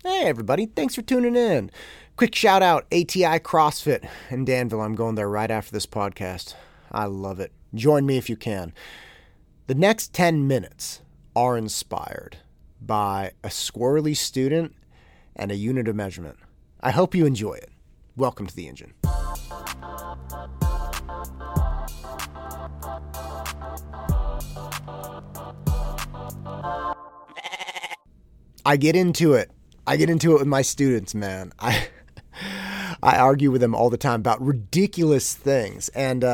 Hey everybody, thanks for tuning in. Quick shout out, ATI CrossFit in Danville. I'm going there right after this podcast. I love it. Join me if you can. The next 10 minutes are inspired by a squirrely student and a unit of measurement. I hope you enjoy it. Welcome to the engine. I get into it with my students, man. I argue with them all the time about ridiculous things. And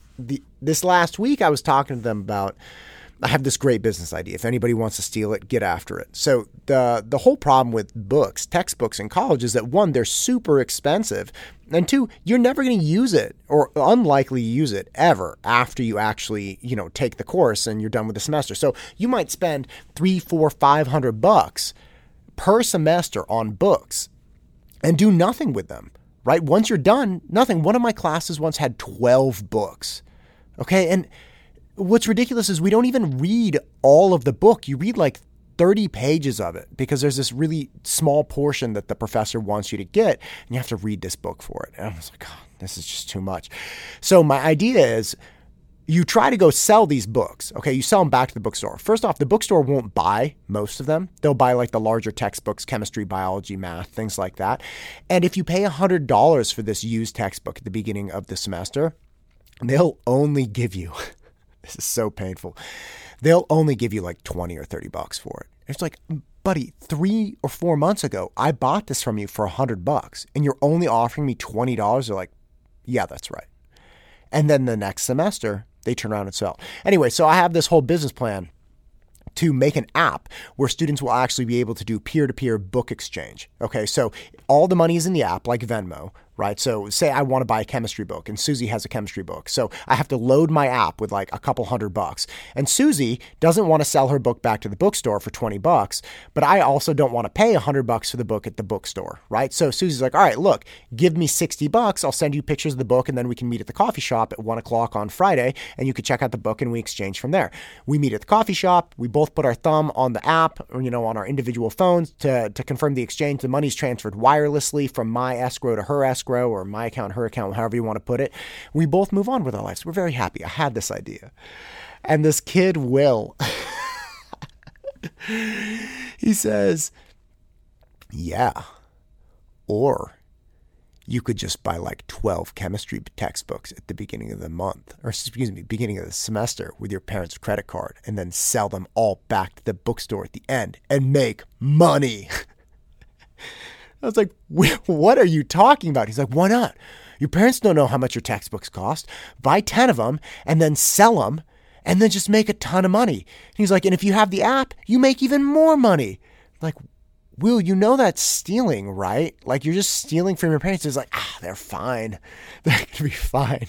this last week, I was talking to them about, I have this great business idea. If anybody wants to steal it, get after it. So the whole problem with books, textbooks in college is that one, they're super expensive. And two, you're never going to use it or unlikely to use it ever after you actually, take the course and you're done with the semester. So you might spend $300, $400, $500 per semester on books and do nothing with them, right? Once you're done, nothing. One of my classes once had 12 books. Okay. And what's ridiculous is we don't even read all of the book. You read like 30 pages of it because there's this really small portion that the professor wants you to get and you have to read this book for it. And I was like, oh, this is just too much. So my idea is you try to go sell these books. Okay, you sell them back to the bookstore. First off, the bookstore won't buy most of them. They'll buy like the larger textbooks, chemistry, biology, math, things like that. And if you pay $100 for this used textbook at the beginning of the semester, they'll only give you, this is so painful, they'll only give you like 20 or 30 bucks for it. It's like, buddy, 3 or 4 months ago, I bought this from you for $100 and you're only offering me $20. They're like, yeah, that's right. And then the next semester, they turn around and sell. Anyway, so I have this whole business plan to make an app where students will actually be able to do peer-to-peer book exchange. Okay, so all the money is in the app like Venmo, right? So say I want to buy a chemistry book and Susie has a chemistry book. So I have to load my app with like a couple $100. And Susie doesn't want to sell her book back to the bookstore for $20, but I also don't want to pay $100 for the book at the bookstore, right? So Susie's like, all right, look, give me $60. I'll send you pictures of the book and then we can meet at the coffee shop at 1 o'clock on Friday and you can check out the book and we exchange from there. We meet at the coffee shop. We both put our thumb on the app or, on our individual phones to confirm the exchange. The money's transferred wirelessly from my escrow to her escrow or my account, her account, however you want to put it. We both move on with our lives. We're very happy. I had this idea. And this kid, Will, he says, yeah, or you could just buy like 12 chemistry textbooks at the beginning of the month, or beginning of the semester with your parents' credit card and then sell them all back to the bookstore at the end and make money. I was like, what are you talking about? He's like, why not? Your parents don't know how much your textbooks cost. Buy 10 of them and then sell them and then just make a ton of money. He's like, and if you have the app, you make even more money. Like, Will, that's stealing, right? Like you're just stealing from your parents. It's like, they're fine. They're going to be fine.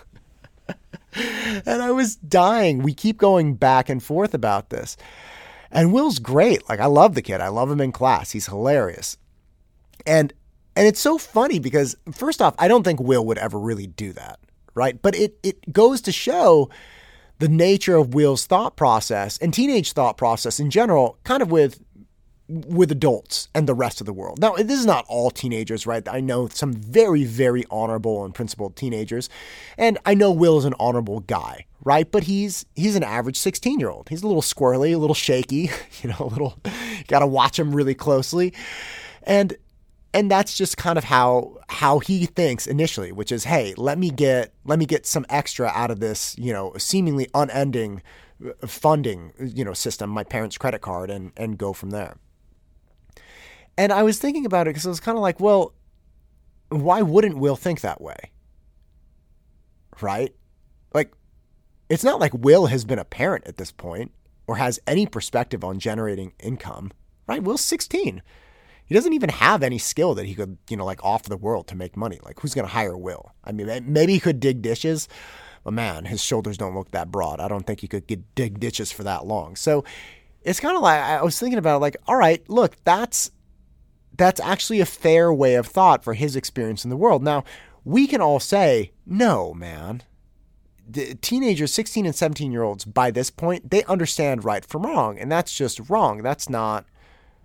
And I was dying. We keep going back and forth about this. And Will's great. Like I love the kid. I love him in class. He's hilarious. And it's so funny because first off, I don't think Will would ever really do that, right? But it goes to show the nature of Will's thought process and teenage thought process in general, kind of with adults and the rest of the world. Now, this is not all teenagers, right? I know some very, very honorable and principled teenagers, and I know Will is an honorable guy, right? But he's an average 16-year-old. He's a little squirrely, a little shaky, got to watch him really closely. And that's just kind of how he thinks initially, which is, hey, let me get some extra out of this, seemingly unending funding, system, my parents' credit card, and go from there. And I was thinking about it because I was kind of like, well, why wouldn't Will think that way? Right? Like, it's not like Will has been a parent at this point or has any perspective on generating income, right? Will's 16. He doesn't even have any skill that he could, offer the world to make money. Like, who's going to hire Will? I mean, maybe he could dig dishes, but man, his shoulders don't look that broad. I don't think he could dig dishes for that long. So it's kind of like, I was thinking about it, like, all right, look, that's actually a fair way of thought for his experience in the world. Now, we can all say, no, man. The teenagers, 16 and 17-year-olds, by this point, they understand right from wrong, and that's just wrong. That's not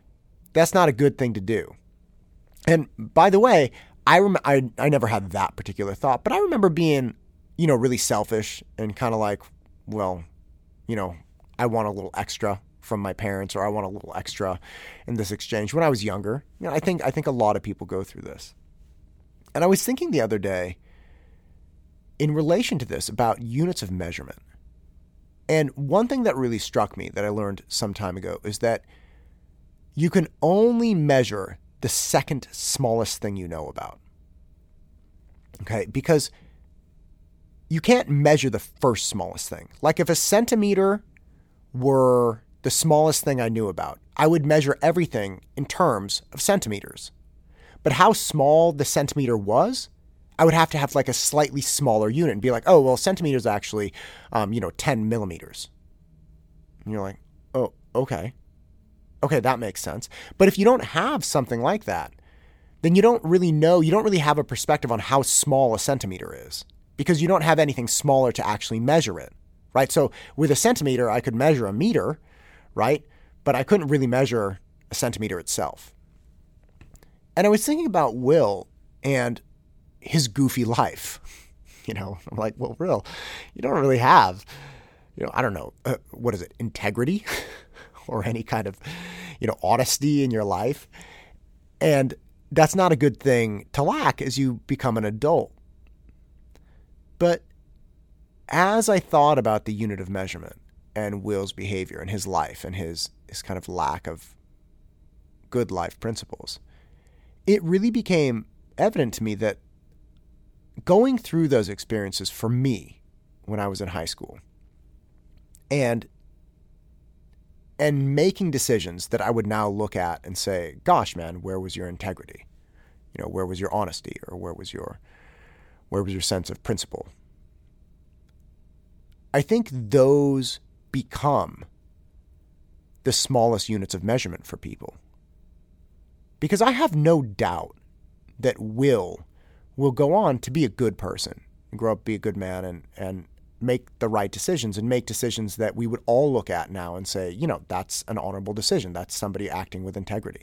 That's not a good thing to do. And by the way, I never had that particular thought, but I remember being, really selfish and kind of like, well, I want a little extra from my parents, or I want a little extra in this exchange when I was younger. I think a lot of people go through this. And I was thinking the other day in relation to this about units of measurement. And one thing that really struck me that I learned some time ago is that you can only measure the second smallest thing you know about. Okay? Because you can't measure the first smallest thing. Like if a centimeter were the smallest thing I knew about, I would measure everything in terms of centimeters. But how small the centimeter was, I would have to have like a slightly smaller unit and be like, oh, well, centimeters actually, 10 millimeters. And you're like, oh, okay. Okay, that makes sense. But if you don't have something like that, then you don't really know, you don't really have a perspective on how small a centimeter is, because you don't have anything smaller to actually measure it, right? So with a centimeter, I could measure a meter, right? But I couldn't really measure a centimeter itself. And I was thinking about Will and his goofy life. I'm like, well, Will, you don't really have, I don't know, what is it, integrity or any kind of, honesty in your life. And that's not a good thing to lack as you become an adult. But as I thought about the unit of measurement and Will's behavior and his life and his kind of lack of good life principles, it really became evident to me that going through those experiences for me when I was in high school and making decisions that I would now look at and say, gosh, man, where was your integrity? Where was your honesty, or where was your sense of principle? I think those become the smallest units of measurement for people. Because I have no doubt that Will go on to be a good person and grow up, be a good man, and make the right decisions, and make decisions that we would all look at now and say, that's an honorable decision. That's somebody acting with integrity.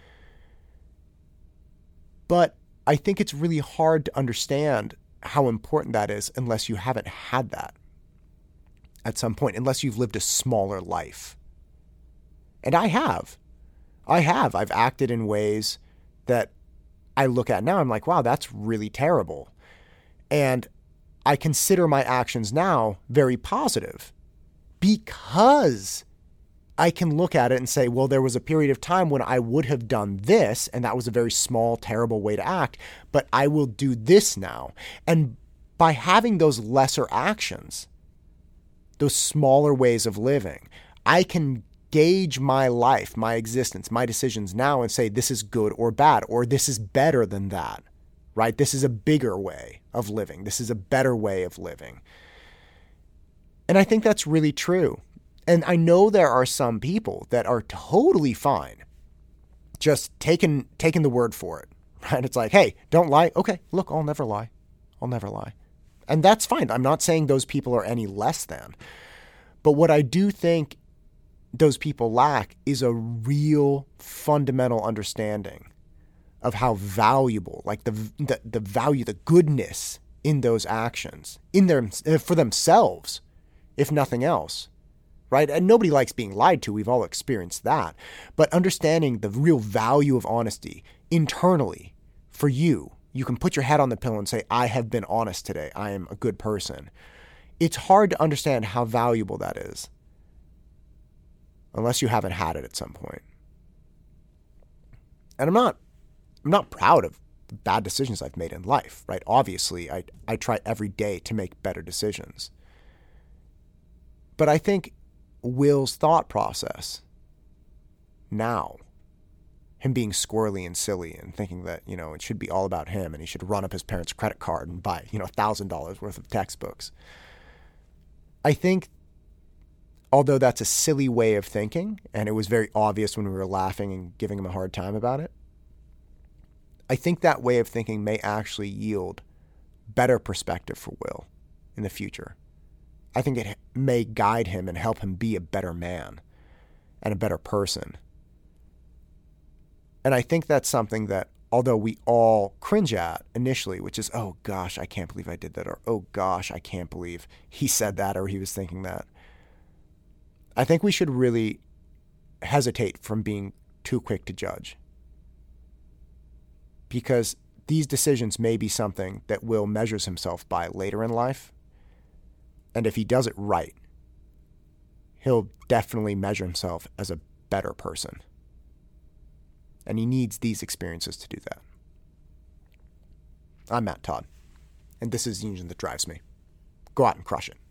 But I think it's really hard to understand how important that is unless you haven't had that at some point, unless you've lived a smaller life. And I have. I've acted in ways that I look at now, I'm like, wow, that's really terrible. And I consider my actions now very positive because I can look at it and say, well, there was a period of time when I would have done this, and that was a very small, terrible way to act, but I will do this now. And by having those lesser actions, those smaller ways of living, I can gauge my life, my existence, my decisions now and say, this is good or bad, or this is better than that, right? This is a bigger way of living. This is a better way of living. And I think that's really true. And I know there are some people that are totally fine just taking the word for it, right? It's like, hey, don't lie. Okay, look, I'll never lie. I'll never lie. And that's fine. I'm not saying those people are any less than. But what I do think those people lack is a real fundamental understanding of how valuable, like the value, the goodness in those actions, for themselves, if nothing else, right? And nobody likes being lied to. We've all experienced that. But understanding the real value of honesty internally for you, you can put your head on the pillow and say, I have been honest today. I am a good person. It's hard to understand how valuable that is unless you haven't had it at some point. And I'm not proud of the bad decisions I've made in life, right? Obviously, I try every day to make better decisions. But I think Will's thought process now, him being squirrely and silly and thinking that, it should be all about him and he should run up his parents' credit card and buy, $1,000 worth of textbooks. I think, although that's a silly way of thinking, and it was very obvious when we were laughing and giving him a hard time about it, I think that way of thinking may actually yield better perspective for Will in the future. I think it may guide him and help him be a better man and a better person. And I think that's something that, although we all cringe at initially, which is, oh gosh, I can't believe I did that, or oh gosh, I can't believe he said that or he was thinking that. I think we should really hesitate from being too quick to judge, because these decisions may be something that Will measures himself by later in life. And if he does it right, he'll definitely measure himself as a better person. And he needs these experiences to do that. I'm Matt Todd, and this is the engine that drives me. Go out and crush it.